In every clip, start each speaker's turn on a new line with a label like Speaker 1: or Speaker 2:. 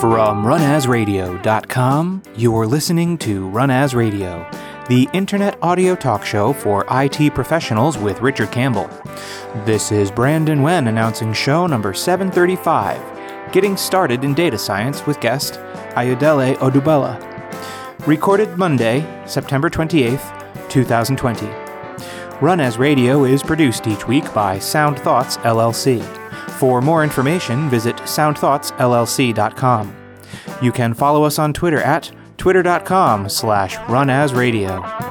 Speaker 1: From runasradio.com, you're listening to Run As Radio, the internet audio talk show for IT professionals with Richard Campbell. This is Brandon Wen announcing show number 735, Getting Started in Data Science with guest Ayodele Odubela. Recorded Monday, September 28th, 2020. Run As Radio is produced each week by Sound Thoughts, LLC. For more information, visit soundthoughtsllc.com. You can follow us on Twitter at twitter.com/runasradio.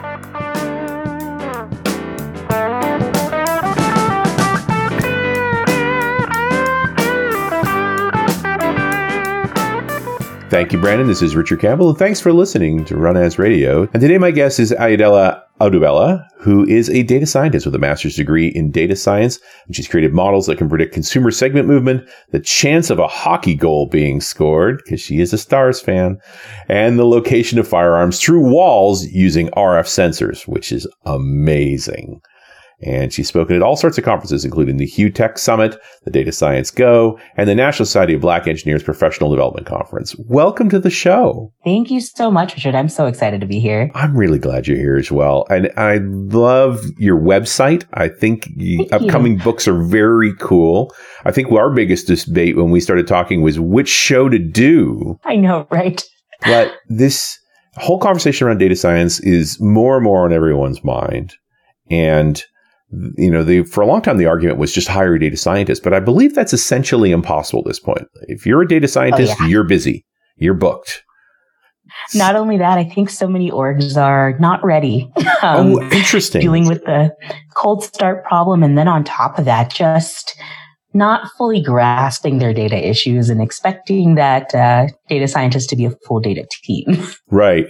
Speaker 2: Thank you, Brandon. This is Richard Campbell, and thanks for listening to Run As Radio. And today my guest is Ayodele Odubela, who is a data scientist with a master's degree in data science. And she's created models that can predict consumer segment movement, the chance of a hockey goal being scored, because she is a Stars fan, and the location of firearms through walls using RF sensors, which is amazing. And she's spoken at all sorts of conferences, including the Hugh Tech Summit, the Data Science Go, and the National Society of Black Engineers Professional Development Conference. Welcome to the show.
Speaker 3: Thank you so much, Richard. I'm so excited to be here.
Speaker 2: I'm really glad you're here as well. And I love your website. I think upcoming books are very cool. I think our biggest debate when we started talking was which show to do.
Speaker 3: I know, right?
Speaker 2: But this whole conversation around data science is more and more on everyone's mind. And you know, for a long time, the argument was just hire a data scientist, but I believe that's essentially impossible at this point. If you're a data scientist, you're busy. You're booked.
Speaker 3: Not only that, I think so many orgs are not ready.
Speaker 2: Interesting.
Speaker 3: Dealing with the cold start problem. And then on top of that, just not fully grasping their data issues and expecting that data scientists to be a full data team. Right.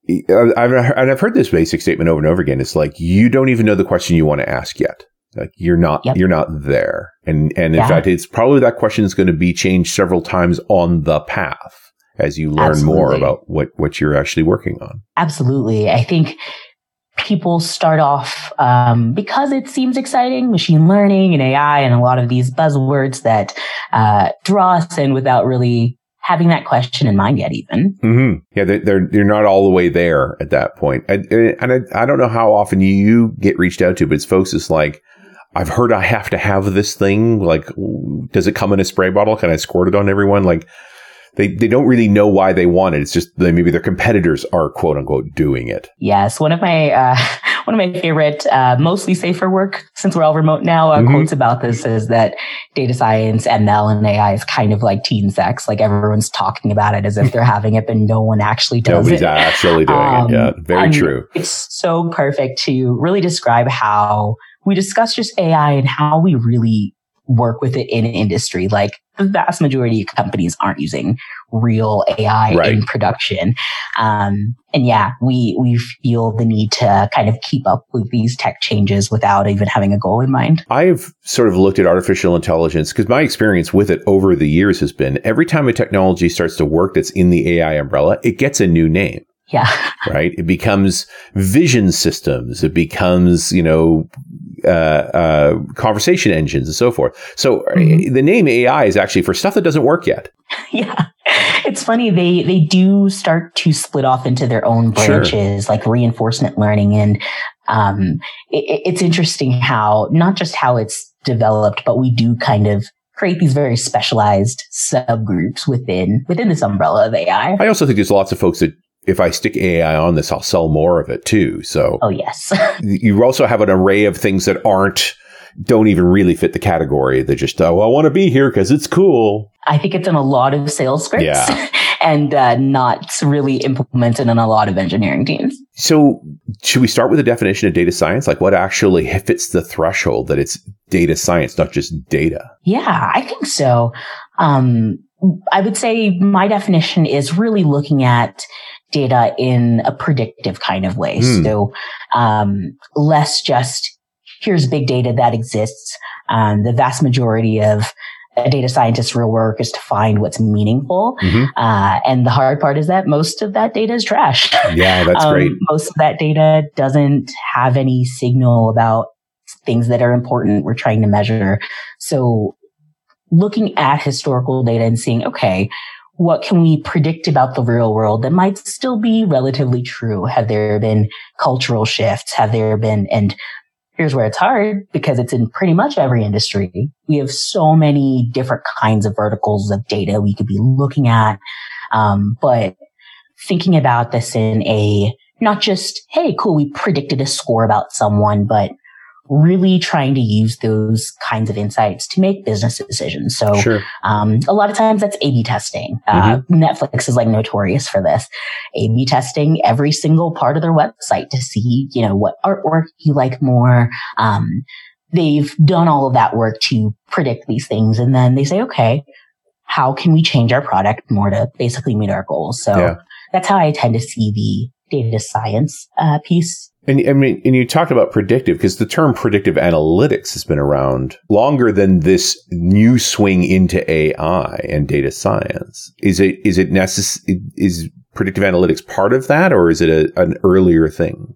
Speaker 2: I've heard this basic statement over and over again. It's like, you don't even know the question you want to ask yet. Like you're not there. And in fact, it's probably that question is going to be changed several times on the path as you learn more about what you're actually working on.
Speaker 3: Absolutely. I think people start off, because it seems exciting, machine learning and AI and a lot of these buzzwords that draw us in without really having that question in mind yet even.
Speaker 2: Mm-hmm. Yeah, they're not all the way there at that point. And I don't know how often you get reached out to, but it's folks that's like, I've heard I have to have this thing. Like, does it come in a spray bottle? Can I squirt it on everyone? Like, they don't really know why they want it. It's just that maybe their competitors are quote unquote doing it.
Speaker 3: Yes. One of my favorite, mostly safer work, since we're all remote now, quotes about this is that data science, ML, and AI is kind of like teen sex. Like everyone's talking about it as if they're having it, but no one actually does
Speaker 2: Nobody's actually doing it. Yeah, very true.
Speaker 3: It's so perfect to really describe how we discuss just AI and how we really work with it in industry. Like the vast majority of companies aren't using real AI in production. And yeah, we feel the need to kind of keep up with these tech changes without even having a goal in mind.
Speaker 2: I've sort of looked at artificial intelligence because my experience with it over the years has been every time a technology starts to work that's in the AI umbrella, it gets a new name.
Speaker 3: Yeah.
Speaker 2: Right. It becomes vision systems. It becomes, conversation engines and so forth. So the name AI is actually for stuff that doesn't work yet.
Speaker 3: Yeah. It's funny. They do start to split off into their own branches, like reinforcement learning. And it's interesting how, not just how it's developed, but we do kind of create these very specialized subgroups within this umbrella of AI.
Speaker 2: I also think there's lots of folks that, if I stick AI on this, I'll sell more of it too. So,
Speaker 3: oh yes,
Speaker 2: you also have an array of things that don't even really fit the category. They're just, I want to be here because it's cool.
Speaker 3: I think it's in a lot of sales scripts and not really implemented in a lot of engineering teams.
Speaker 2: So, should we start with a definition of data science? Like, what actually fits the threshold that it's data science, not just data?
Speaker 3: Yeah, I think so. I would say my definition is really looking at data in a predictive kind of way. So, less just here's big data that exists. The vast majority of a data scientist's real work is to find what's meaningful. And the hard part is that most of that data is trash.
Speaker 2: Yeah, that's great.
Speaker 3: Most of that data doesn't have any signal about things that are important we're trying to measure. So looking at historical data and seeing, okay, what can we predict about the real world that might still be relatively true? Have there been cultural shifts? Have there been, and here's where it's hard because it's in pretty much every industry. We have so many different kinds of verticals of data we could be looking at. But thinking about this in a, not just, hey, cool, we predicted a score about someone, but really trying to use those kinds of insights to make business decisions. So,
Speaker 2: Sure.
Speaker 3: A lot of times that's A/B testing. Netflix is like notorious for this. A/B testing every single part of their website to see, what artwork you like more. They've done all of that work to predict these things. And then they say, okay, how can we change our product more to basically meet our goals? So that's how I tend to see the data science piece.
Speaker 2: And you talked about predictive because the term predictive analytics has been around longer than this new swing into AI and data science. Is predictive analytics part of that, or is it an earlier thing?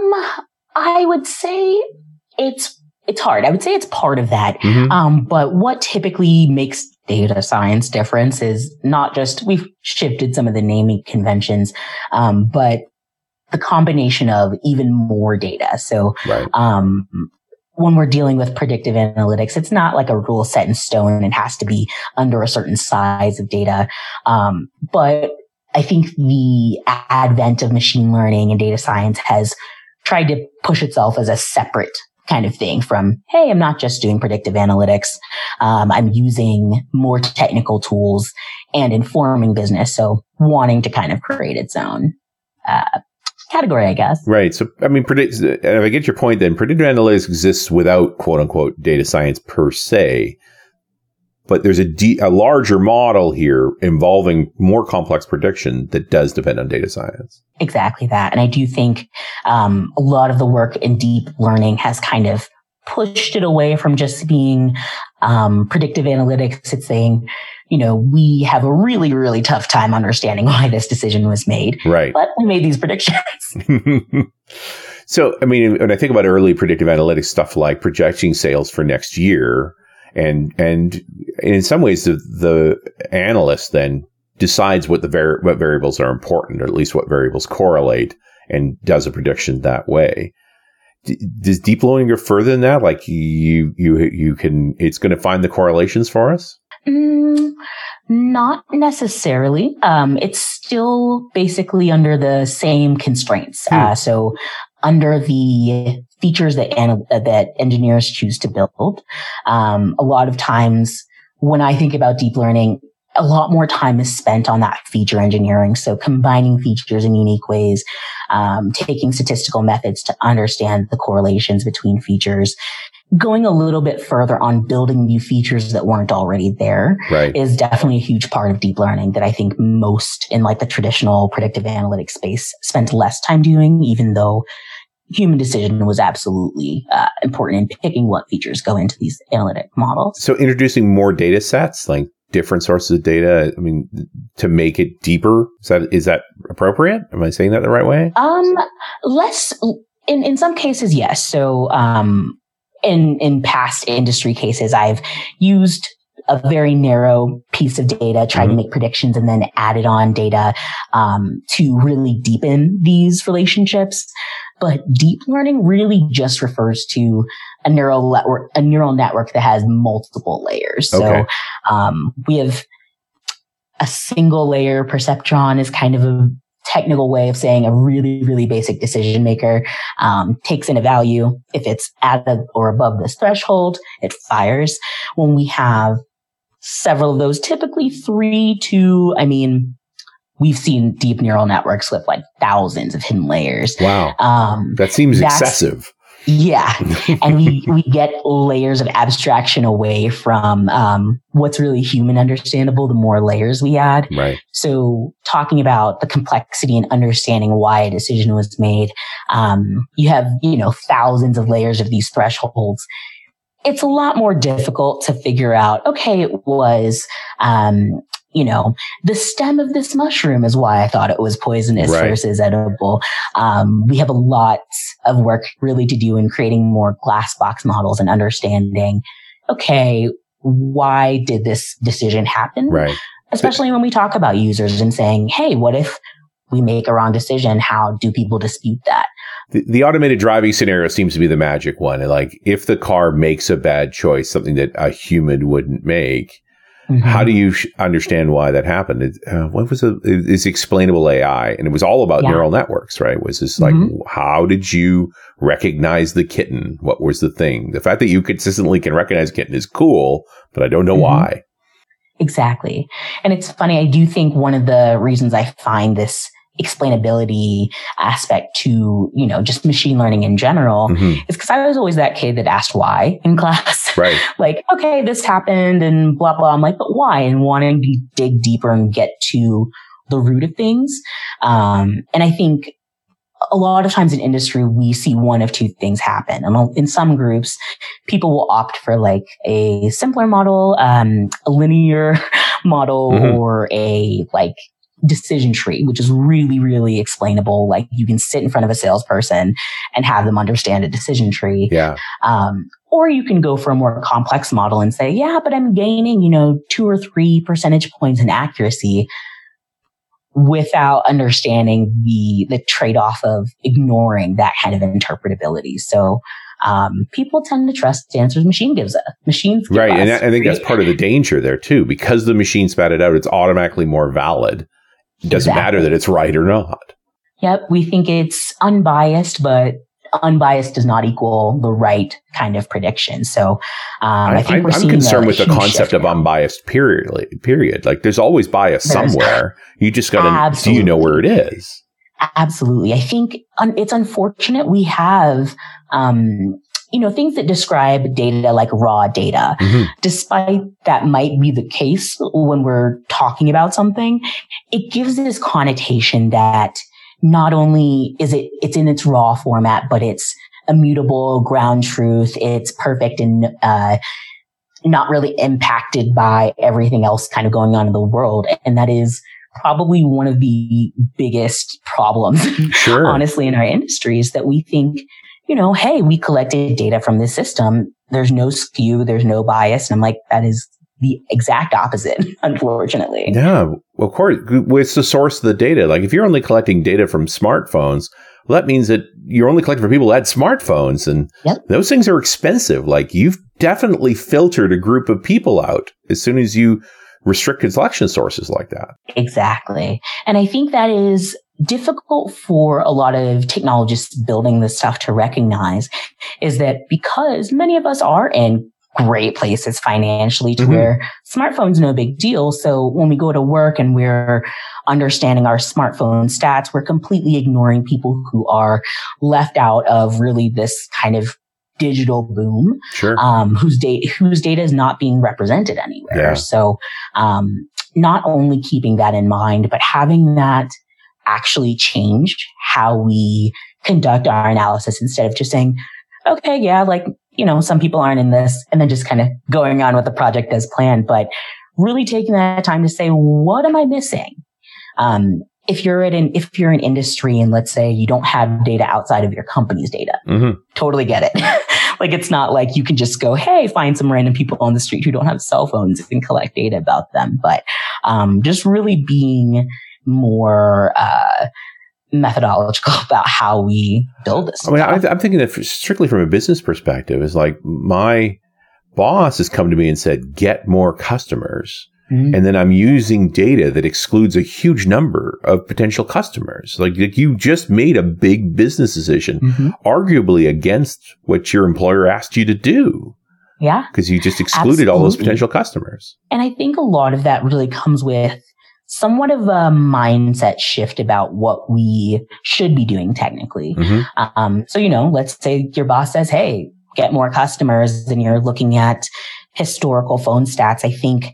Speaker 3: I would say it's hard. I would say it's part of that. But what typically makes data science difference is not just we've shifted some of the naming conventions, but the combination of even more data. So, when we're dealing with predictive analytics, it's not like a rule set in stone. It has to be under a certain size of data. But I think the advent of machine learning and data science has tried to push itself as a separate kind of thing from, hey, I'm not just doing predictive analytics. I'm using more technical tools and informing business. So wanting to kind of create its own, category, I guess. Right.
Speaker 2: So, and if I get your point, then predictive analytics exists without quote unquote data science per se, but there's a larger model here involving more complex prediction that does depend on data science.
Speaker 3: Exactly that. And I do think, a lot of the work in deep learning has kind of pushed it away from just being, predictive analytics. It's saying, we have a really, really tough time understanding why this decision was made.
Speaker 2: Right.
Speaker 3: But we made these predictions.
Speaker 2: So, when I think about early predictive analytics stuff like projecting sales for next year, and in some ways, the analyst then decides what what variables are important, or at least what variables correlate, and does a prediction that way. Does deep learning go further than that? Like you can, it's going to find the correlations for us?
Speaker 3: Not necessarily. It's still basically under the same constraints. So under the features that engineers choose to build, a lot of times when I think about deep learning, a lot more time is spent on that feature engineering. So combining features in unique ways, taking statistical methods to understand the correlations between features, going a little bit further on building new features that weren't already there is definitely a huge part of deep learning that I think most in like the traditional predictive analytics space spent less time doing, even though human decision was absolutely important in picking what features go into these analytic models.
Speaker 2: So introducing more data sets, like different sources of data, to make it deeper, is that appropriate? Am I saying that the right way?
Speaker 3: Less in some cases, yes. So in past industry cases, I've used a very narrow piece of data, tried to make predictions, and then added on data to really deepen these relationships. But deep learning really just refers to a neural network that has multiple layers.
Speaker 2: Okay.
Speaker 3: So we have a single layer perceptron is kind of a technical way of saying a really, really basic decision maker takes in a value. If it's at or above this threshold, it fires. When we have several of those, typically 3 to, we've seen deep neural networks with like thousands of hidden layers.
Speaker 2: Wow. That seems excessive.
Speaker 3: Yeah. And we get layers of abstraction away from what's really human understandable, the more layers we add.
Speaker 2: Right.
Speaker 3: So talking about the complexity and understanding why a decision was made, you have, thousands of layers of these thresholds. It's a lot more difficult to figure out, okay, it was, the stem of this mushroom is why I thought it was poisonous versus edible. We have a lot of work really to do in creating more glass box models and understanding, okay, why did this decision happen?
Speaker 2: Right.
Speaker 3: especially when we talk about users and saying, hey, what if we make a wrong decision? How do people dispute that?
Speaker 2: The automated driving scenario seems to be the magic one. And like, if the car makes a bad choice, something that a human wouldn't make, how do you understand why that happened? It's explainable AI, and it was all about neural networks, right? Was this like, how did you recognize the kitten? What was the thing? The fact that you consistently can recognize a kitten is cool, but I don't know why.
Speaker 3: Exactly. And it's funny. I do think one of the reasons I find this explainability aspect to, just machine learning in general is because I was always that kid that asked why in class.
Speaker 2: Right.
Speaker 3: Like, okay, this happened and blah, blah. I'm like, but why? And wanting to dig deeper and get to the root of things. And I think a lot of times in industry, we see one of two things happen. And in some groups, people will opt for like a simpler model, a linear model, or a like decision tree, which is really, really explainable. Like you can sit in front of a salesperson and have them understand a decision tree.
Speaker 2: Yeah.
Speaker 3: Or you can go for a more complex model and say, yeah, but I'm gaining, 2 or 3 percentage points in accuracy, without understanding the trade-off of ignoring that kind of interpretability. So people tend to trust the answers machines give us.
Speaker 2: Right. And I think that's part of the danger there too. Because the machine spat it out, it's automatically more valid. It doesn't matter that it's right or not.
Speaker 3: Yep. We think it's unbiased, but unbiased does not equal the right kind of prediction. So I think I'm
Speaker 2: concerned with the concept of unbiased period. Like there's always bias somewhere. You just got to, do you know where it is?
Speaker 3: Absolutely. I think it's unfortunate we have, things that describe data like raw data. Despite that might be the case when we're talking about something, it gives this connotation that not only is it's in its raw format, but it's immutable, ground truth. It's perfect and not really impacted by everything else kind of going on in the world. And that is probably one of the biggest problems, honestly, in our industry is that we think, hey, we collected data from this system. There's no skew. There's no bias. And I'm like, that is the exact opposite, unfortunately.
Speaker 2: Yeah, well, of course, it's the source of the data. Like if you're only collecting data from smartphones, well, that means that you're only collecting from people that had smartphones, and those things are expensive. Like you've definitely filtered a group of people out as soon as you restricted selection sources like that.
Speaker 3: Exactly. And I think that is difficult for a lot of technologists building this stuff to recognize, is that because many of us are in great places financially to where smartphone's no big deal. So when we go to work and we're understanding our smartphone stats, we're completely ignoring people who are left out of really this kind of digital boom, whose data is not being represented anywhere. Yeah. So not only keeping that in mind, but having that actually change how we conduct our analysis instead of just saying, okay, yeah, like, some people aren't in this, and then just kind of going on with the project as planned, but really taking that time to say, what am I missing? If you're in industry and let's say you don't have data outside of your company's data, totally get it. Like, it's not like you can just go, hey, find some random people on the street who don't have cell phones and collect data about them. But, just really being more, methodological about how we build this.
Speaker 2: I mean, I'm thinking that strictly from a business perspective is like my boss has come to me and said, get more customers. And then I'm using data that excludes a huge number of potential customers. Like you just made a big business decision, arguably against what your employer asked you to do.
Speaker 3: Yeah.
Speaker 2: Because you just excluded all those potential customers.
Speaker 3: And I think a lot of that really comes with somewhat of a mindset shift about what we should be doing technically. So, let's say your boss says, hey, get more customers, and you're looking at historical phone stats. I think,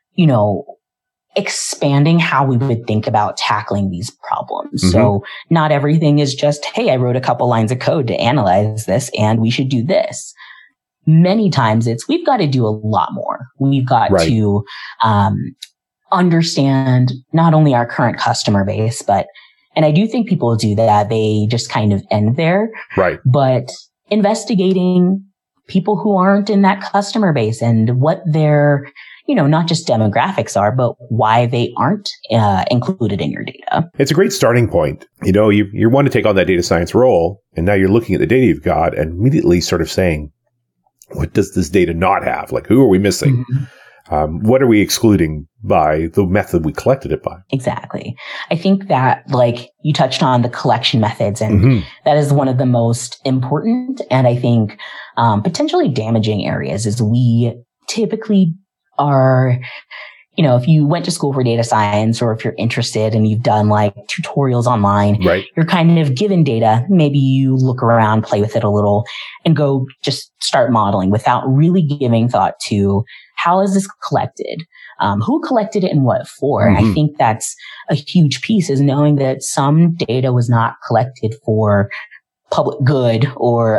Speaker 3: expanding how we would think about tackling these problems. So not everything is just, hey, I wrote a couple lines of code to analyze this and we should do this. Many times we've got to do a lot more. We've got to, understand not only our current customer base, and I do think people do that. They just kind of end there. Right. But investigating people who aren't in that customer base and what their, not just demographics are, but why they aren't included in your data.
Speaker 2: It's a great starting point. You want to take on that data science role, and now you're looking at the data you've got and immediately sort of saying, what does this data not have? Like, who are we missing? Mm-hmm. What are we excluding by the method we collected it by?
Speaker 3: Exactly. I think that, like, you touched on the collection methods, and that is one of the most important and I think potentially damaging areas. Is we typically are, if you went to school for data science, or if you're interested and you've done like tutorials online,
Speaker 2: right,
Speaker 3: you're kind of given data. Maybe you look around, play with it a little, and go just start modeling without really giving thought to how is this collected? Who collected it and what for? And I think that's a huge piece, is knowing that some data was not collected for public good or,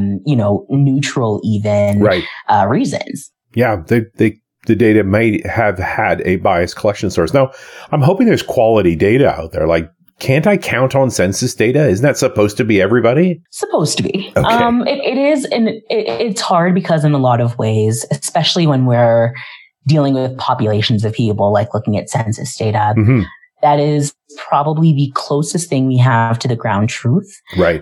Speaker 3: neutral even reasons.
Speaker 2: Yeah, the data may have had a biased collection source. Now, I'm hoping there's quality data out there. Like, can't I count on census data? Isn't that supposed to be everybody?
Speaker 3: Supposed to be.
Speaker 2: Okay.
Speaker 3: It is, and it's hard because in a lot of ways, especially when we're dealing with populations of people, like looking at census data, that is probably the closest thing we have to the ground truth.
Speaker 2: Right.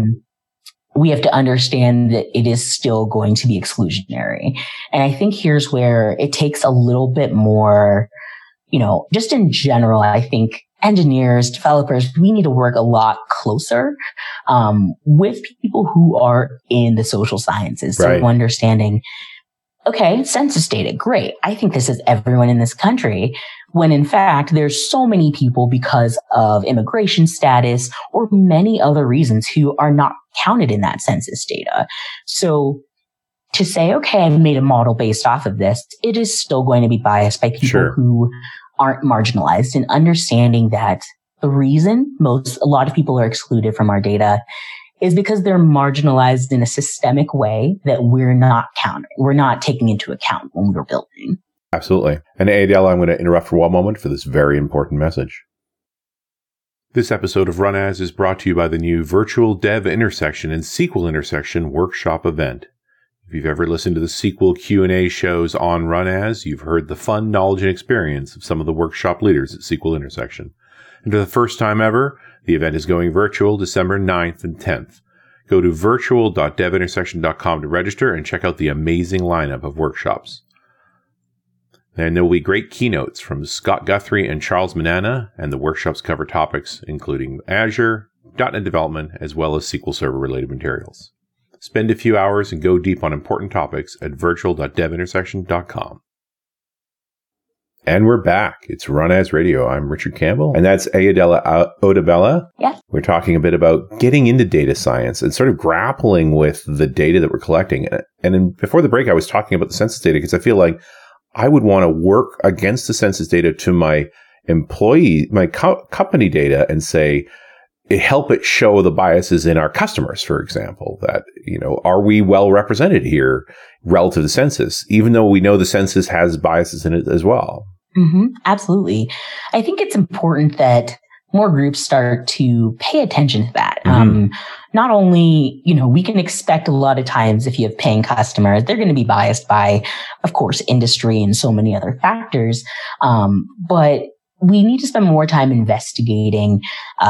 Speaker 3: We have to understand that it is still going to be exclusionary. And I think here's where it takes a little bit more, just in general, I think engineers, developers, we need to work a lot closer with people who are in the social sciences. So understanding, okay, census data, great. I think this is everyone in this country, when in fact, there's so many people because of immigration status or many other reasons who are not counted in that census data. So to say, okay, I've made a model based off of this, it is still going to be biased by people who aren't marginalized, and understanding that the reason a lot of people are excluded from our data is because they're marginalized in a systemic way that we're not taking into account when we're building.
Speaker 2: Absolutely. And Ayodele, I'm going to interrupt for one moment for this very important message. This episode of Run As is brought to you by the new Virtual Dev Intersection and SQL Intersection workshop event. If you've ever listened to the SQL Q&A shows on Run As, you've heard the fun, knowledge, and experience of some of the workshop leaders at SQL Intersection. And for the first time ever, the event is going virtual December 9th and 10th. Go to virtual.devintersection.com to register and check out the amazing lineup of workshops. And there will be great keynotes from Scott Guthrie and Charles Manana, and the workshops cover topics including Azure, .NET development, as well as SQL Server related materials. Spend a few hours and go deep on important topics at virtual.devintersection.com. And we're back. It's Run As Radio. I'm Richard Campbell, and that's Ayodele Odubela.
Speaker 3: Yeah.
Speaker 2: We're talking a bit about getting into data science and sort of grappling with the data that we're collecting. And before the break, I was talking about the census data because I feel like I would want to work against the census data to my company data and say, help it show the biases in our customers, for example, that, are we well represented here relative to census, even though we know the census has biases in it as well?
Speaker 3: Absolutely. I think it's important that more groups start to pay attention to that. Not only, we can expect a lot of times if you have paying customers, they're going to be biased by, of course, industry and so many other factors. But we need to spend more time investigating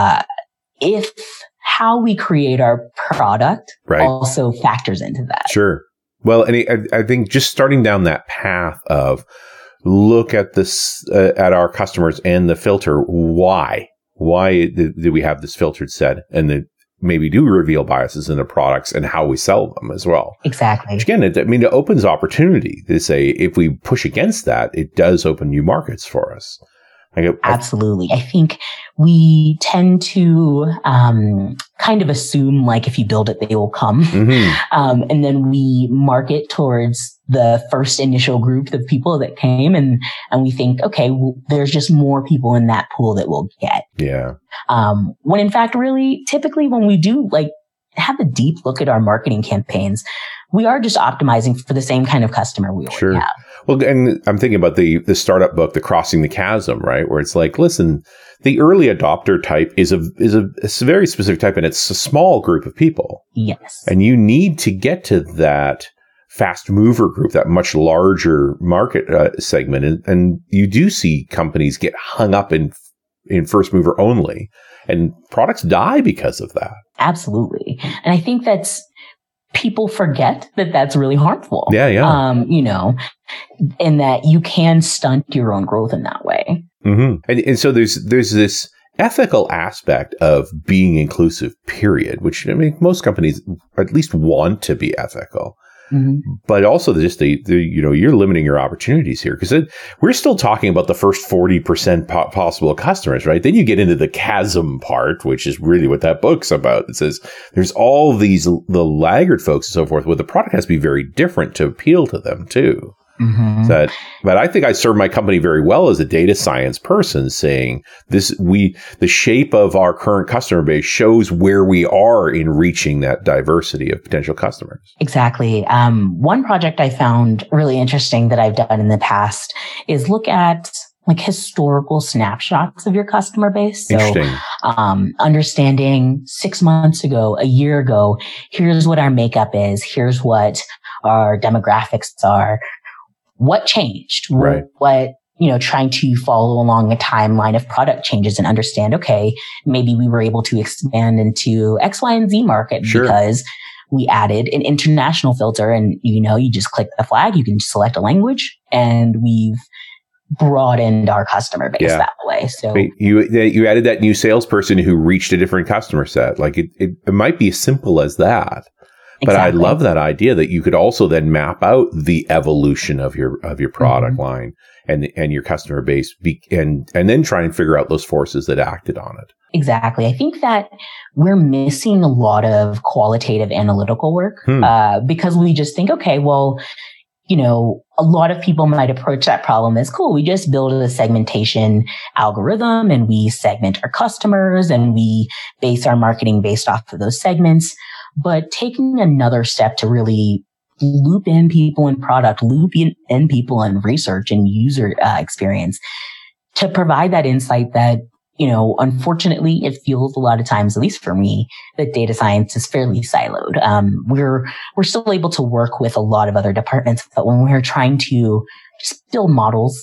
Speaker 3: if how we create our product also factors into that.
Speaker 2: Sure. Well, and I think just starting down that path of look at this, at our customers and the filter, why do we have this filtered set, and then maybe do reveal biases in the products and how we sell them as well.
Speaker 3: Exactly.
Speaker 2: Which again, it opens opportunity to say, if we push against that, it does open new markets for us.
Speaker 3: Absolutely. I think we tend to kind of assume, like, if you build it, they will come. And then we market towards the first initial group of people that came, and we think, okay, well, there's just more people in that pool that we'll get.
Speaker 2: Yeah.
Speaker 3: When in fact, really, typically when we do have a deep look at our marketing campaigns, we are just optimizing for the same kind of customer we already have.
Speaker 2: Well, and I'm thinking about the startup book, The Crossing the Chasm, right? Where it's like, listen, the early adopter type is a very specific type, and it's a small group of people.
Speaker 3: Yes.
Speaker 2: And you need to get to that fast mover group, that much larger market segment. And you do see companies get hung up in first mover only, and products die because of that.
Speaker 3: Absolutely. And I think people forget that that's really harmful.
Speaker 2: Yeah.
Speaker 3: And that you can stunt your own growth in that way.
Speaker 2: Mm-hmm. And so there's this ethical aspect of being inclusive, period, which most companies at least want to be ethical. Mm-hmm. But also just you're limiting your opportunities here, because we're still talking about the first 40% possible customers, right? Then you get into the chasm part, which is really what that book's about. It says there's all the laggard folks and so forth, where the product has to be very different to appeal to them too. Mm-hmm. But I think I serve my company very well as a data science person, saying the shape of our current customer base shows where we are in reaching that diversity of potential customers.
Speaker 3: Exactly. One project I found really interesting that I've done in the past is look at like historical snapshots of your customer base. So,
Speaker 2: interesting.
Speaker 3: Understanding 6 months ago, a year ago, here's what our makeup is. Here's what our demographics are. What changed?
Speaker 2: Right.
Speaker 3: What, trying to follow along a timeline of product changes and understand, okay, maybe we were able to expand into X, Y, and Z market because we added an international filter, and, you just click the flag, you can select a language, and we've broadened our customer base that way. So
Speaker 2: you added that new salesperson who reached a different customer set. Like it might be as simple as that. But exactly. I love that idea that you could also then map out the evolution of your product mm-hmm. line and your customer base and then try and figure out those forces that acted on it.
Speaker 3: Exactly. I think that we're missing a lot of qualitative analytical work because we just think, okay, well, a lot of people might approach that problem as cool. We just build a segmentation algorithm and we segment our customers and we base our marketing based off of those segments. But taking another step to really loop in people in product, loop in people in research and user experience to provide that insight that, unfortunately, it feels a lot of times, at least for me, that data science is fairly siloed. We're still able to work with a lot of other departments, but when we're trying to just build models,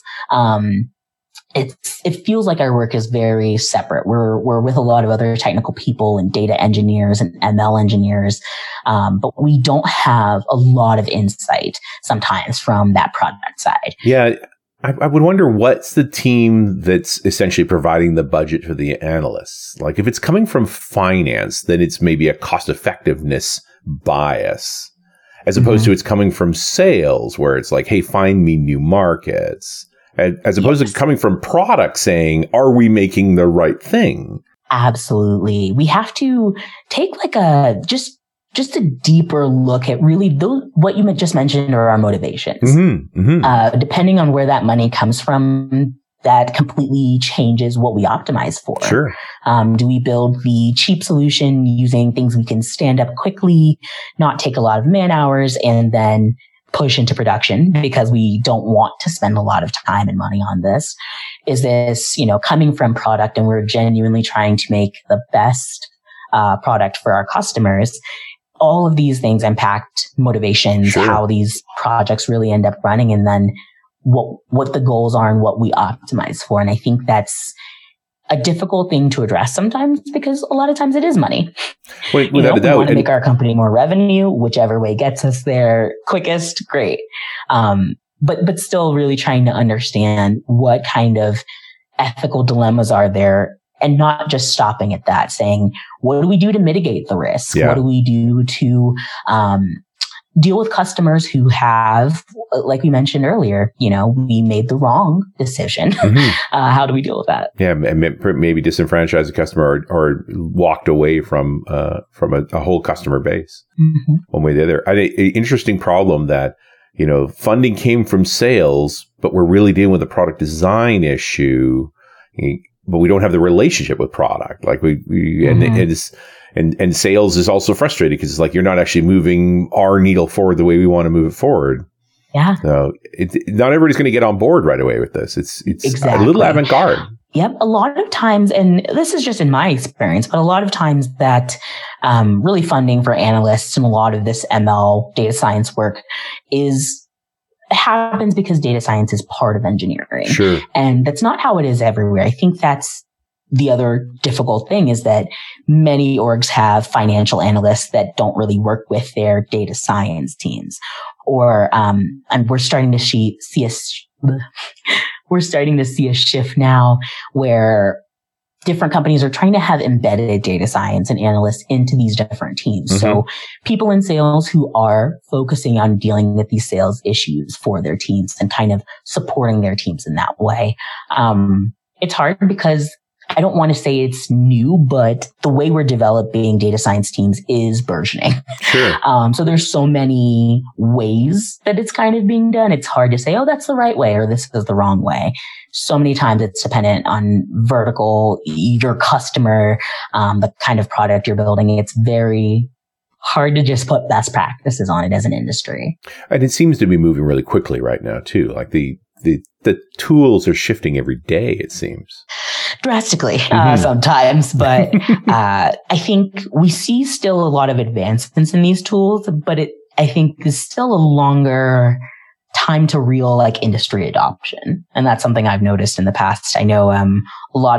Speaker 3: it feels like our work is very separate. We're with a lot of other technical people and data engineers and ML engineers, but we don't have a lot of insight sometimes from that product side.
Speaker 2: Yeah, I would wonder what's the team that's essentially providing the budget for the analysts. Like if it's coming from finance, then it's maybe a cost effectiveness bias, as opposed mm-hmm. to it's coming from sales, where it's like, hey, find me new markets. As opposed to coming from product saying, are we making the right thing?
Speaker 3: Absolutely. We have to take like just a deeper look at really what you just mentioned are our motivations. Mm-hmm. Mm-hmm. Depending on where that money comes from, that completely changes what we optimize for.
Speaker 2: Sure.
Speaker 3: Do we build the cheap solution using things we can stand up quickly, not take a lot of man hours, and then push into production because we don't want to spend a lot of time and money on this? Is this, coming from product and we're genuinely trying to make the best product for our customers? All of these things impact motivations, sure. how these projects really end up running, and then what the goals are and what we optimize for. And I think that's a difficult thing to address sometimes because a lot of times it is money.
Speaker 2: Without a doubt.
Speaker 3: We want to make our company more revenue, whichever way gets us there quickest, great. But still really trying to understand what kind of ethical dilemmas are there and not just stopping at that, saying, what do we do to mitigate the risk? Yeah. What do we do to, deal with customers who have, like we mentioned earlier, we made the wrong decision. Mm-hmm. How do we deal with that?
Speaker 2: Yeah, maybe disenfranchise a customer or walked away from a whole customer base mm-hmm. one way or the other. An interesting problem that, funding came from sales, but we're really dealing with a product design issue, but we don't have the relationship with product. Like and sales is also frustrated because it's like you're not actually moving our needle forward the way we want to move it forward.
Speaker 3: Yeah.
Speaker 2: So not everybody's going to get on board right away with this. It's exactly. A little avant-garde.
Speaker 3: Yep. A lot of times, and this is just in my experience, but a lot of times that really funding for analysts and a lot of this ML data science work happens because data science is part of engineering.
Speaker 2: Sure.
Speaker 3: And that's not how it is everywhere. I think that's the other difficult thing, is that many orgs have financial analysts that don't really work with their data science teams. Or, and we're starting to see a shift now where different companies are trying to have embedded data science and analysts into these different teams. Mm-hmm. So people in sales who are focusing on dealing with these sales issues for their teams and kind of supporting their teams in that way. It's hard because I don't want to say it's new, but the way we're developing data science teams is burgeoning.
Speaker 2: Sure.
Speaker 3: So there's so many ways that it's kind of being done. It's hard to say, oh, that's the right way or this is the wrong way. So many times it's dependent on vertical, your customer, the kind of product you're building. It's very hard to just put best practices on it as an industry.
Speaker 2: And it seems to be moving really quickly right now too. Like the tools are shifting every day, it seems.
Speaker 3: Drastically, sometimes. But I think we see still a lot of advancements in these tools, but I think there's still a longer time to real industry adoption. And that's something I've noticed in the past. I know a lot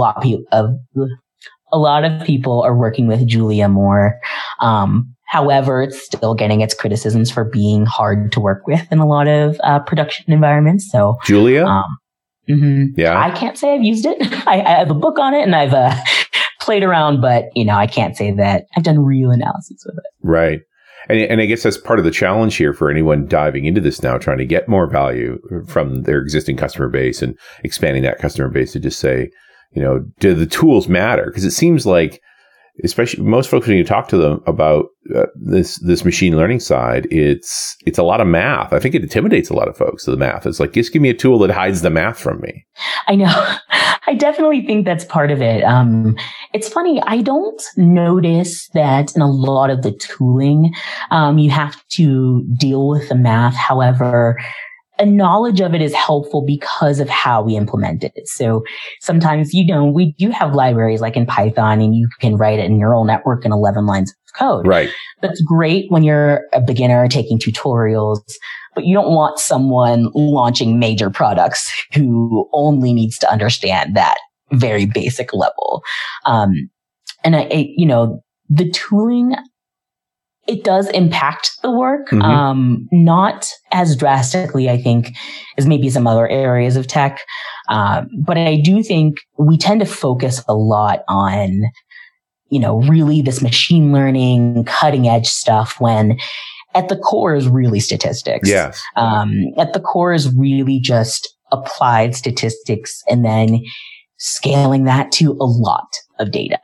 Speaker 3: of people are working with Julia more. However, it's still getting its criticisms for being hard to work with in a lot of production environments. So
Speaker 2: Julia?
Speaker 3: Yeah. I can't say I've used it. I have a book on it and I've played around, but I can't say that I've done real analysis with it.
Speaker 2: Right. And I guess that's part of the challenge here for anyone diving into this now, trying to get more value from their existing customer base and expanding that customer base to just say, do the tools matter? Because it seems like, especially most folks, when you talk to them about this machine learning side, it's a lot of math. I think it intimidates a lot of folks. The math, it's like, just give me a tool that hides the math from me.
Speaker 3: I know. I definitely think that's part of it. It's funny. I don't notice that in a lot of the tooling, you have to deal with the math. However, a knowledge of it is helpful because of how we implement it. So sometimes, we do have libraries like in Python and you can write it in neural network in 11 lines of code.
Speaker 2: Right.
Speaker 3: That's great when you're a beginner taking tutorials, but you don't want someone launching major products who only needs to understand that very basic level. And the tooling, it does impact the work, not as drastically, I think, as maybe some other areas of tech. But I do think we tend to focus a lot on, really this machine learning, cutting edge stuff when at the core is really statistics.
Speaker 2: Yes.
Speaker 3: At the core is really just applied statistics and then scaling that to a lot of data.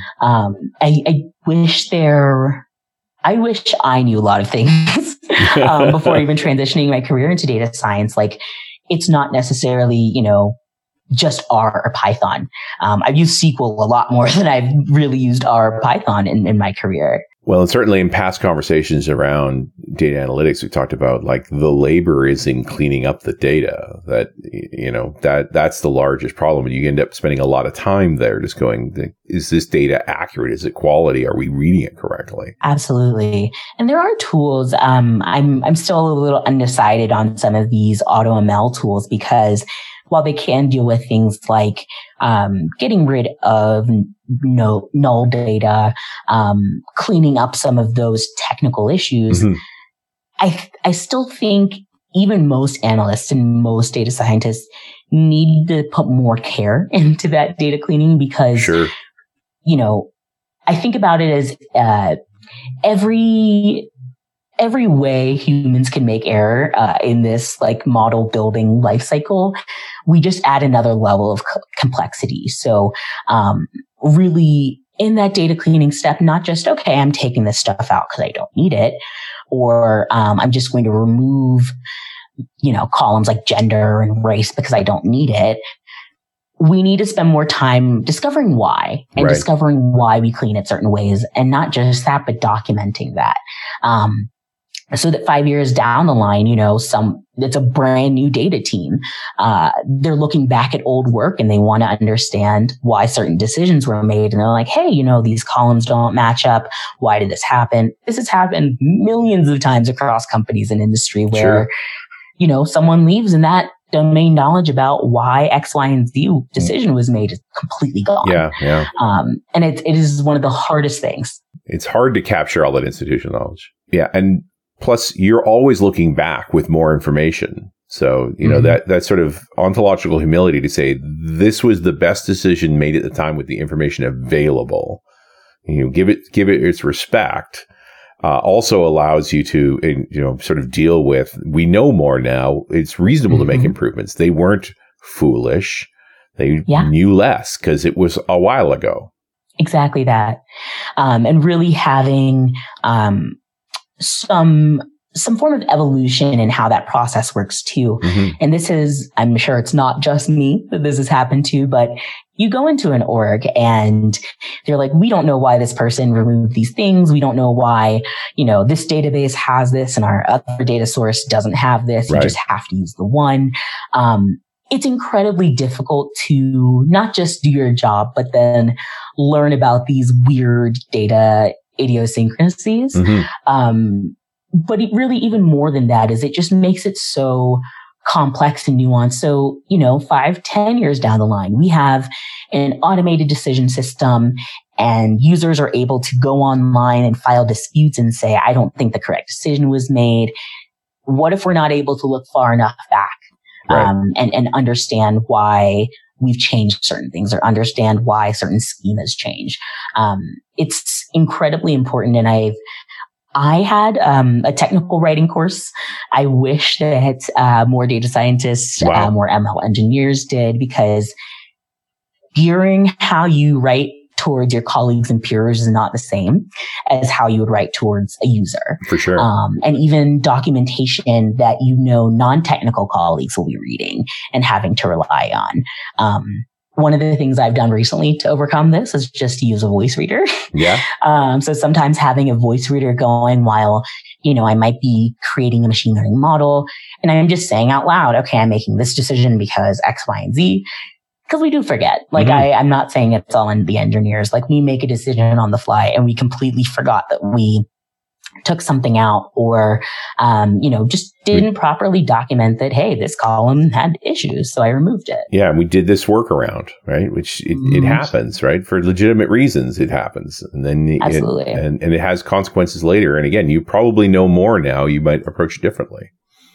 Speaker 3: I wish I knew a lot of things before even transitioning my career into data science. It's not necessarily, just R or Python. I've used SQL a lot more than I've really used R or Python in my career.
Speaker 2: Well, and certainly in past conversations around data analytics, we talked about the labor is in cleaning up the data. That's the largest problem. And you end up spending a lot of time there just going, is this data accurate? Is it quality? Are we reading it correctly?
Speaker 3: Absolutely. And there are tools. I'm still a little undecided on some of these AutoML tools because while they can deal with things like getting rid of null data, cleaning up some of those technical issues, I still think even most analysts and most data scientists need to put more care into that data cleaning because, I think about it as every way humans can make error in this model building life cycle, we just add another level of complexity. So really in that data cleaning step, not just, okay, I'm taking this stuff out because I don't need it, or I'm just going to remove, columns like gender and race because I don't need it. We need to spend more time discovering why and discovering why we clean it certain ways, and not just that, but documenting that. So that 5 years down the line, it's a brand new data team. They're looking back at old work and they want to understand why certain decisions were made. And they're like, hey, these columns don't match up. Why did this happen? This has happened millions of times across companies and industry where, someone leaves and that domain knowledge about why X, Y, and Z decision was made is completely gone.
Speaker 2: Yeah.
Speaker 3: And it is one of the hardest things.
Speaker 2: It's hard to capture all that institutional knowledge. Yeah. And plus, you're always looking back with more information. So, that sort of ontological humility to say, this was the best decision made at the time with the information available. Give it its respect. Also allows you to, sort of deal with, we know more now. It's reasonable to make improvements. They weren't foolish. They knew less because it was a while ago.
Speaker 3: Exactly that. And really having, some form of evolution in how that process works too. And this is, I'm sure it's not just me that this has happened to, but you go into an org and they're like, we don't know why this person removed these things. We don't know why, this database has this and our other data source doesn't have this.
Speaker 2: Right.
Speaker 3: You just have to use the one. It's incredibly difficult to not just do your job, but then learn about these weird data idiosyncrasies. But it really, even more than that, is it just makes it so complex and nuanced. So, 5-10 years down the line, we have an automated decision system and users are able to go online and file disputes and say, I don't think the correct decision was made. What if we're not able to look far enough back?
Speaker 2: Right.
Speaker 3: And understand why we've changed certain things or understand why certain schemas change. It's incredibly important. And I had a technical writing course. I wish that more data scientists, more ML engineers did, because gearing how you write towards your colleagues and peers is not the same as how you would write towards a user.
Speaker 2: For sure.
Speaker 3: And even documentation that non-technical colleagues will be reading and having to rely on. One of the things I've done recently to overcome this is just to use a voice reader.
Speaker 2: Yeah.
Speaker 3: So sometimes having a voice reader going while, I might be creating a machine learning model and I'm just saying out loud, okay, I'm making this decision because X, Y, and Z. Because we do forget. Like, I'm not saying it's all in the engineers. Like, we make a decision on the fly and we completely forgot that we took something out or, just didn't properly document that, hey, this column had issues, so I removed it.
Speaker 2: Yeah, and we did this workaround, right? Which it happens, right? For legitimate reasons, it happens. And then
Speaker 3: Absolutely.
Speaker 2: And it has consequences later. And again, you probably know more now. You might approach it differently.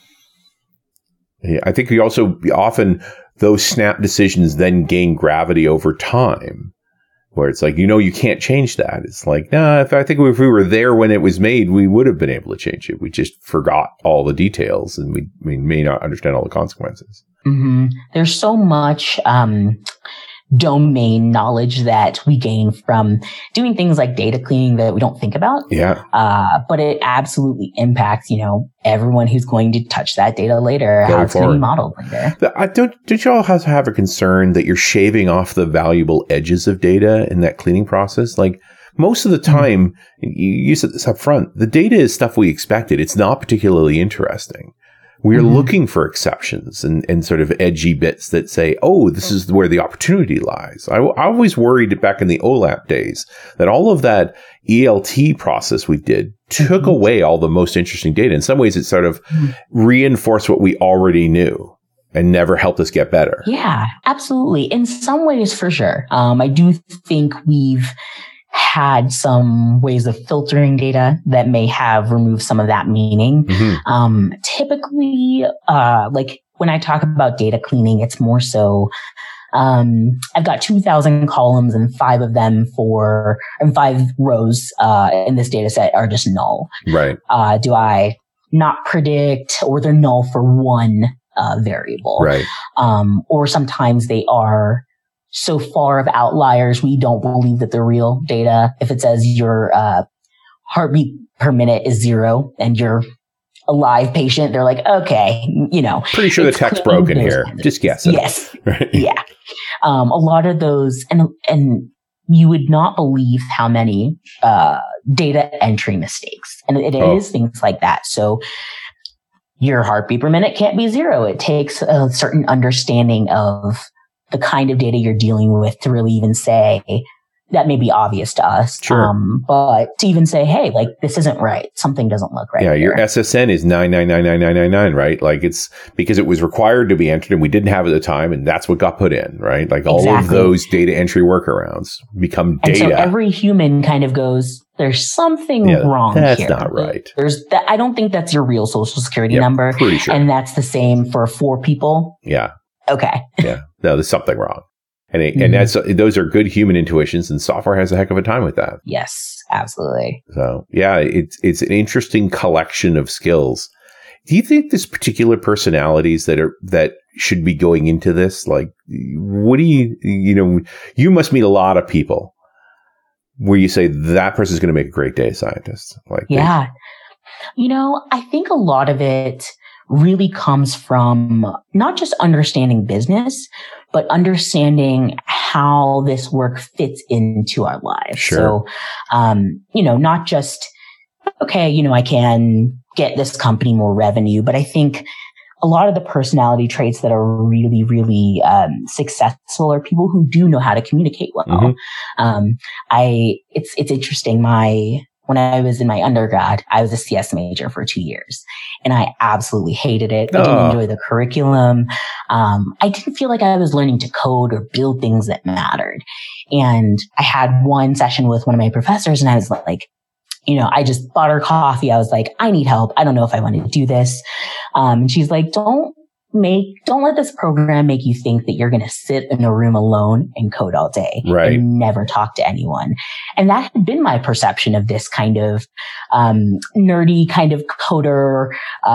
Speaker 2: I think we also often, those snap decisions then gain gravity over time. Where it's like, you can't change that. It's like, I think if we were there when it was made, we would have been able to change it. We just forgot all the details and we may not understand all the consequences.
Speaker 3: There's so much domain knowledge that we gain from doing things like data cleaning that we don't think about.
Speaker 2: Yeah.
Speaker 3: But it absolutely impacts, everyone who's going to touch that data later, how it's going to be modeled later.
Speaker 2: Don't you all have a concern that you're shaving off the valuable edges of data in that cleaning process? Like, most of the time, you said this up front, the data is stuff we expected. It's not particularly interesting. We're looking for exceptions and sort of edgy bits that say, oh, this is where the opportunity lies. I always worried back in the OLAP days that all of that ELT process we did took away all the most interesting data. In some ways, it sort of reinforced what we already knew and never helped us get better.
Speaker 3: Yeah, absolutely. In some ways, for sure. I do think we've had some ways of filtering data that may have removed some of that meaning. Typically, like when I talk about data cleaning, it's more so, I've got 2,000 columns and 5 rows, in this data set are just null.
Speaker 2: Right.
Speaker 3: Do I not predict, or they're null for one, variable?
Speaker 2: Right.
Speaker 3: Or sometimes they are so far of outliers, we don't believe that they're real data. If it says your heartbeat per minute is 0 and you're a live patient, they're like, okay,
Speaker 2: Pretty sure the tech's broken here. Just guess it.
Speaker 3: Yes.
Speaker 2: Right.
Speaker 3: Yeah. A lot of those, and you would not believe how many data entry mistakes. And it is things like that. So your heartbeat per minute can't be 0. It takes a certain understanding of the kind of data you're dealing with to really even say that may be obvious to us.
Speaker 2: Sure.
Speaker 3: But to even say, hey, like, this isn't right. Something doesn't look right.
Speaker 2: Yeah,
Speaker 3: here.
Speaker 2: your SSN is 9999999, right? Like, it's because it was required to be entered and we didn't have it at the time, and that's what got put in, right? Like, all of those data entry workarounds become data.
Speaker 3: And so every human kind of goes, there's something wrong
Speaker 2: that's
Speaker 3: here.
Speaker 2: That's not right.
Speaker 3: There's that. I don't think that's your real social security number.
Speaker 2: Pretty sure.
Speaker 3: And that's the same for 4 people.
Speaker 2: Yeah.
Speaker 3: Okay.
Speaker 2: Yeah. No, there's something wrong. And those are good human intuitions, and software has a heck of a time with that.
Speaker 3: Yes, absolutely.
Speaker 2: So yeah, it's an interesting collection of skills. Do you think there's particular personalities that should be going into this? Like, what do you must meet a lot of people where you say that person's going to make a great data scientist. Like,
Speaker 3: yeah. I think a lot of it really comes from not just understanding business, but understanding how this work fits into our lives.
Speaker 2: Sure.
Speaker 3: So, not just, okay, I can get this company more revenue, but I think a lot of the personality traits that are really, really successful are people who do know how to communicate well. Mm-hmm. It's interesting. When I was in my undergrad, I was a CS major for 2 years, and I absolutely hated it. I didn't enjoy the curriculum. I didn't feel like I was learning to code or build things that mattered. And I had one session with one of my professors, and I was like, I just bought her coffee. I was like, I need help. I don't know if I want to do this. And she's like, don't let this program make you think that you're going to sit in a room alone and code all day and never talk to anyone. And that had been my perception of this kind of nerdy kind of coder,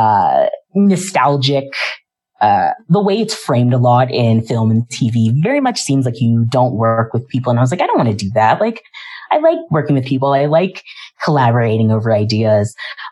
Speaker 3: nostalgic. The way it's framed a lot in film and TV very much seems like you don't work with people. And I was like, I don't want to do that. Like, I like working with people. I like collaborating over ideas.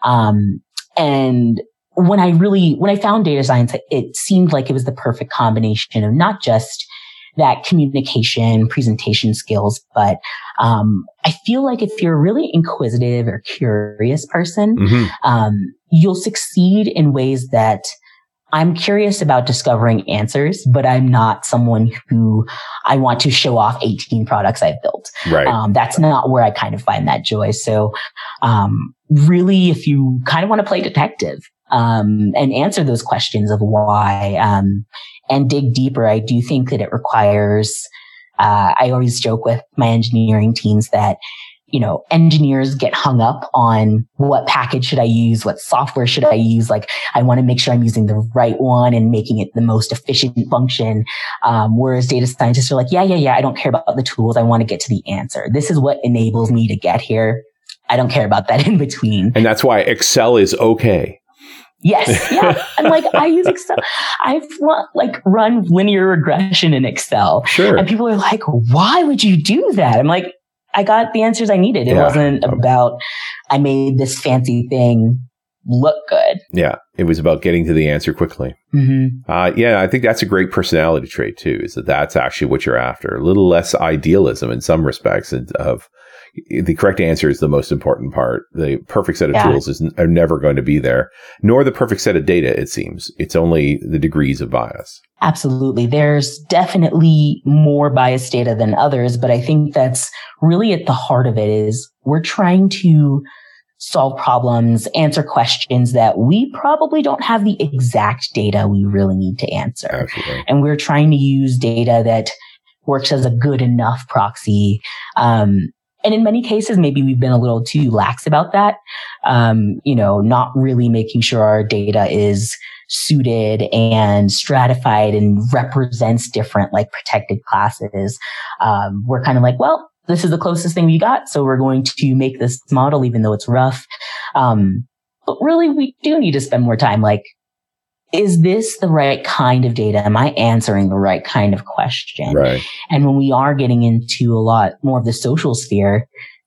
Speaker 3: And when I found data science, it seemed like it was the perfect combination of not just that communication, presentation skills, but I feel like if you're a really inquisitive or curious person, you'll succeed in ways that I'm curious about discovering answers, but I'm not someone who I want to show off 18 products I've built.
Speaker 2: Right.
Speaker 3: That's not where I kind of find that joy. So really, if you kind of want to play detective, and answer those questions of why, and dig deeper, I do think that it requires, I always joke with my engineering teams that, engineers get hung up on what package should I use? What software should I use? Like, I want to make sure I'm using the right one and making it the most efficient function. Whereas data scientists are like, yeah. I don't care about the tools. I want to get to the answer. This is what enables me to get here. I don't care about that in between.
Speaker 2: And that's why Excel is okay.
Speaker 3: Yes. Yeah. I'm like, I use Excel. I've run linear regression in Excel.
Speaker 2: Sure.
Speaker 3: And people are like, why would you do that? I'm like, I got the answers I needed. It wasn't about, I made this fancy thing look good.
Speaker 2: Yeah. It was about getting to the answer quickly.
Speaker 3: Mm-hmm.
Speaker 2: I think that's a great personality trait too, is that's actually what you're after. A little less idealism in some respects of the correct answer is the most important part. The perfect set of tools are never going to be there, nor the perfect set of data, it seems. It's only the degrees of bias.
Speaker 3: Absolutely. There's definitely more biased data than others, but I think that's really at the heart of it is we're trying to solve problems, answer questions that we probably don't have the exact data we really need to answer.
Speaker 2: Absolutely.
Speaker 3: And we're trying to use data that works as a good enough proxy. And in many cases, maybe we've been a little too lax about that. Not really making sure our data is suited and stratified and represents different protected classes. We're kind of like, well, this is the closest thing we got. So we're going to make this model, even though it's rough. But really, we do need to spend more time. Is this the right kind of data? Am I answering the right kind of question?
Speaker 2: Right.
Speaker 3: And when we are getting into a lot more of the social sphere,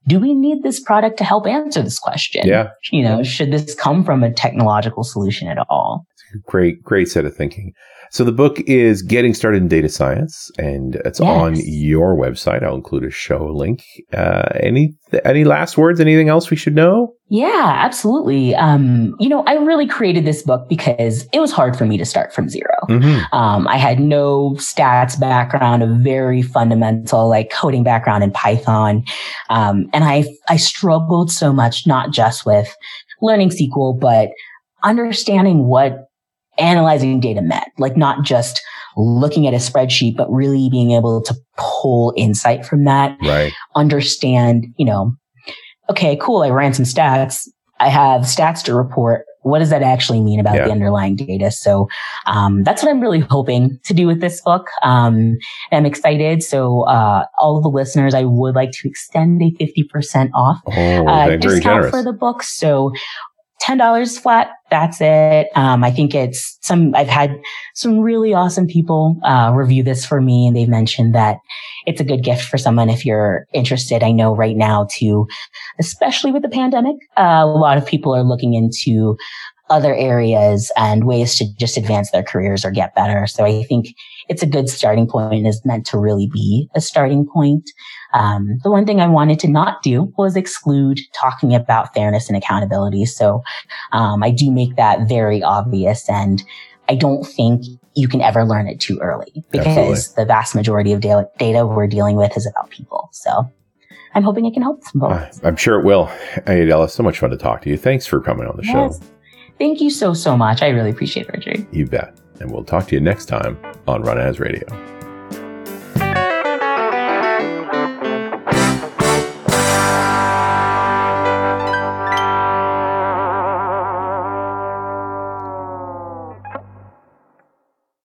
Speaker 3: do we need this product to help answer this question?
Speaker 2: Yeah.
Speaker 3: Should this come from a technological solution at all?
Speaker 2: Great set of thinking. So the book is Getting Started in Data Science, and it's on your website. I'll include a show link. Any last words? Anything else we should know?
Speaker 3: Yeah, absolutely. I really created this book because it was hard for me to start from zero. Mm-hmm. I had no stats background, a very fundamental coding background in Python. And I struggled so much, not just with learning SQL, but understanding what analyzing data meant, not just looking at a spreadsheet, but really being able to pull insight from that.
Speaker 2: Right.
Speaker 3: Understand, okay, cool. I ran some stats. I have stats to report. What does that actually mean about the underlying data? So, that's what I'm really hoping to do with this book. I'm excited. So, all of the listeners, I would like to extend a 50% off, discount for the book. So, $10 flat. That's it. I think I've had some really awesome people, review this for me, and they've mentioned that it's a good gift for someone if you're interested. I know right now too, especially with the pandemic, a lot of people are looking into other areas and ways to just advance their careers or get better. So I think it's a good starting point and is meant to really be a starting point. The one thing I wanted to not do was exclude talking about fairness and accountability. So, I do make that very obvious, and I don't think you can ever learn it too early because the vast majority of data we're dealing with is about people. So I'm hoping it can help some folks.
Speaker 2: I'm sure it will. Ayodele, so much fun to talk to you. Thanks for coming on the show.
Speaker 3: Thank you so much. I really appreciate it, Richard.
Speaker 2: You bet. And we'll talk to you next time on Run As Radio.